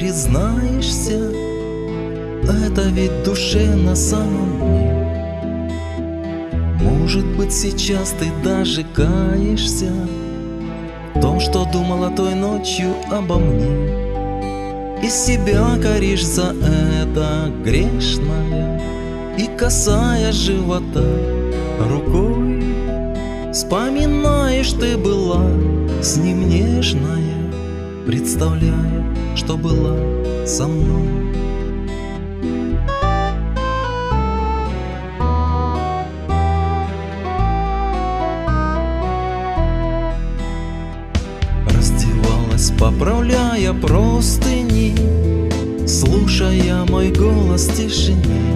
признаешься, это ведь душе на самом дне. Может быть, сейчас ты даже каешься в том, что думала той ночью обо мне, и себя коришь за это грешное, и, касая живота рукой, вспоминаешь, ты была с ним нежная, представляя, что была со мной. Раздевалась, поправляя простыни, слушая мой голос в тишине,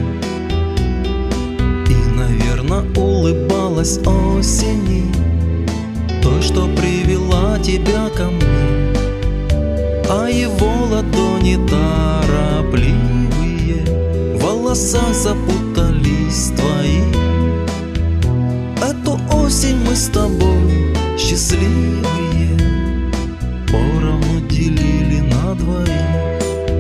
и, наверно, улыбалась осени, той, что привела тебя ко мне. А его ладони торопливые в волосах запутались твои. Эту осень мы с тобой счастливые поровну делили на двоих.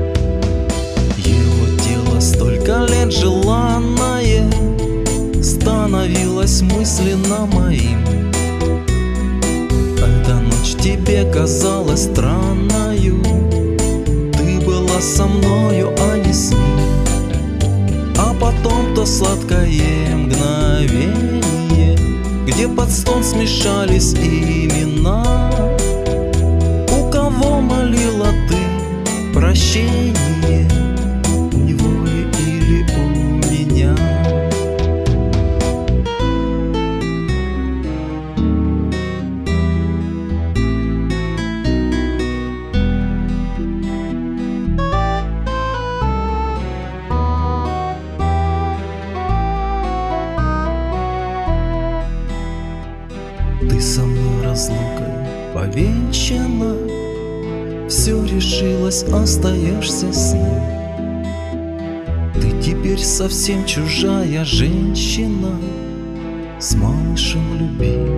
Его тело столько лет желанное становилось мысленно моим. Эта ночь тебе казалась странною, ты была со мною, а не с ним. А потом то сладкое мгновение, где под стон смешались имена. У кого молила ты прощение, у него или у меня? Ты со мной разлукой повенчана, все решилось, остаешься с ним. Ты теперь совсем чужая женщина, с малышем любим.